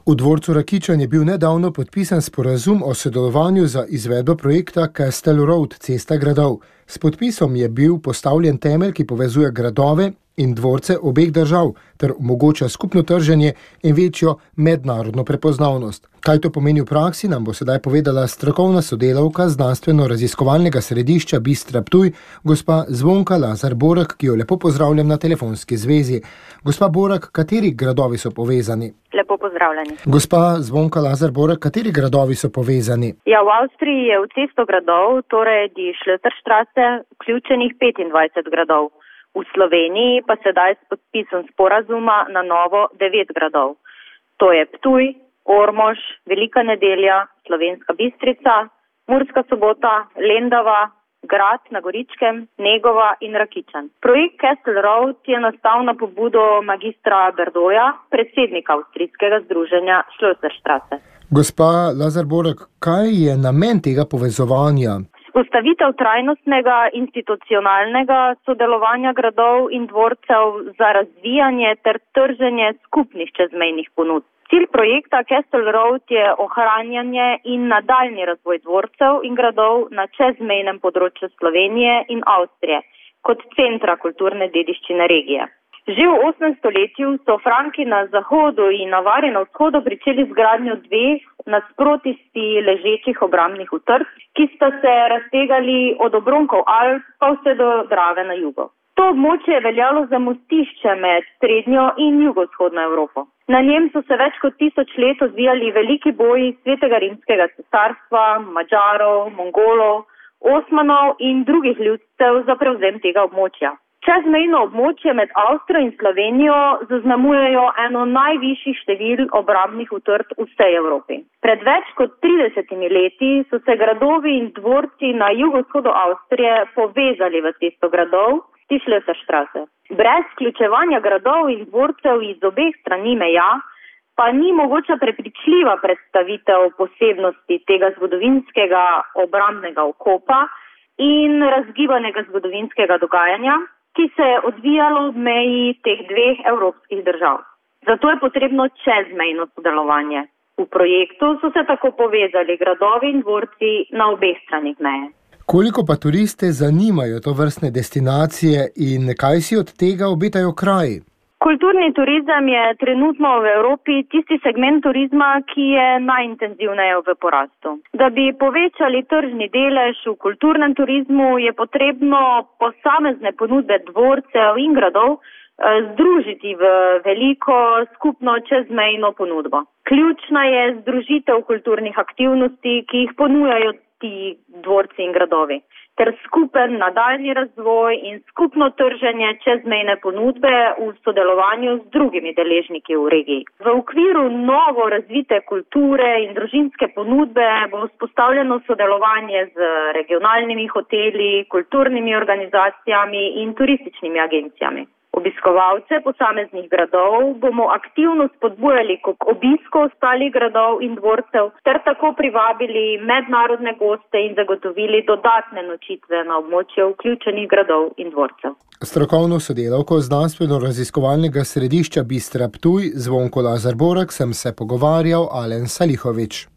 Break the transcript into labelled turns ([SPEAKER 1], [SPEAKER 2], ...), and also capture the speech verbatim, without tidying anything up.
[SPEAKER 1] V dvorcu Rakičan je bil nedavno podpisan sporazum o sodelovanju za izvedbo projekta Castle Road, cesta gradov. S podpisom je bil postavljen temelj, ki povezuje gradove in dvorce obeh držav ter omogoča skupno trženje in večjo mednarodno prepoznavnost. Kaj to pomeni v praksi, nam bo sedaj povedala strokovna sodelavka Znanstveno-raziskovalnega središča Bistra Ptuj, gospa Zvonka Lazar Borak, ki jo lepo pozdravljam na telefonski zvezi. Gospa Borak, kateri gradovi so povezani?
[SPEAKER 2] Lepo pozdravljeni.
[SPEAKER 1] Gospa Zvonka Lazar Borak, kateri gradovi so povezani?
[SPEAKER 2] Ja, v Avstriji je v cesto gradov, torej die Schlösserstraße, vključenih petindvajset gradov. V Sloveniji pa sedaj s podpisom sporazuma na novo devet gradov. To je Ptuj, Ormož, Velika Nedelja, Slovenska Bistrica, Murska Sobota, Lendava, Grad na Goričkem, Negova in Rakičan. Projekt Castle Road je nastal na pobudo magistra Berdoja, predsednika avstrijskega združenja Schlösserstraße.
[SPEAKER 1] Gospa Lazar Borak, kaj je namen tega povezovanja?
[SPEAKER 2] Vzpostavitev trajnostnega institucionalnega sodelovanja gradov in dvorcev za razvijanje ter trženje skupnih čezmejnih ponudb. Cilj projekta Castle Road je ohranjanje in nadaljnji razvoj dvorcev in gradov na čezmejnem področju Slovenije in Avstrije kot centra kulturne dediščine regije. Že v osmem stoletju so Franki na zahodu in Navari na vzhodu pričeli z gradnjo dveh nasproti si ležečih obrambnih utrdb, ki sta se raztegali od obronkov Alp pa vse do Drave na jugu. To območje je veljalo za mostišče med srednjo in jugovzhodno Evropo. Na njem so se več kot tisoč let odvijali veliki boji Svetega rimskega cesarstva, Madžarov, Mongolov, Osmanov in drugih ljudstev za prevzem tega območja. Čezmejno območje med Avstrijo in Slovenijo zaznamujejo eno najvišjih števil obrambnih utrdb v vsej Evropi. Pred več kot tridesetimi leti so se gradovi in dvorci na jugovzhodu Avstrije povezali v cesto gradov, die Schlösserstraße. Brez vključevanja gradov in dvorcev iz obeh strani meja pa ni mogoča prepričljiva predstavitev posebnosti tega zgodovinskega obrambnega okopa in razgibanega zgodovinskega dogajanja, ki se je odvijalo ob meji teh dveh evropskih držav. Zato je potrebno čezmejno sodelovanje. V projektu so se tako povezali gradovi in dvorci na obeh stranih meje.
[SPEAKER 1] Koliko pa turiste zanimajo to vrstne destinacije in kaj si od tega obetajo kraji?
[SPEAKER 2] Kulturni turizem je trenutno v Evropi tisti segment turizma, ki je najintenzivneje v porastu. Da bi povečali tržni delež v kulturnem turizmu, je potrebno posamezne ponudbe dvorcev in gradov združiti v veliko skupno čezmejno ponudbo. Ključna je združitev kulturnih aktivnosti, ki jih ponujajo ti dvorci in gradovi, ter skupen nadaljni razvoj in skupno trženje čezmejne ponudbe v sodelovanju z drugimi deležniki v regiji. V okviru novo razvite kulture in družinske ponudbe bo vzpostavljeno sodelovanje z regionalnimi hoteli, kulturnimi organizacijami in turističnimi agencijami. Obiskovalce posameznih gradov bomo aktivno spodbujali k obisku ostalih gradov in dvorcev ter tako privabili mednarodne goste in zagotovili dodatne nočitve na območju vključenih gradov in dvorcev.
[SPEAKER 1] Strokovno sodelavko Znanstveno-raziskovalnega središča Bistra Ptuj Zvonko Lazar Borak sem se pogovarjal Alen Salihovič.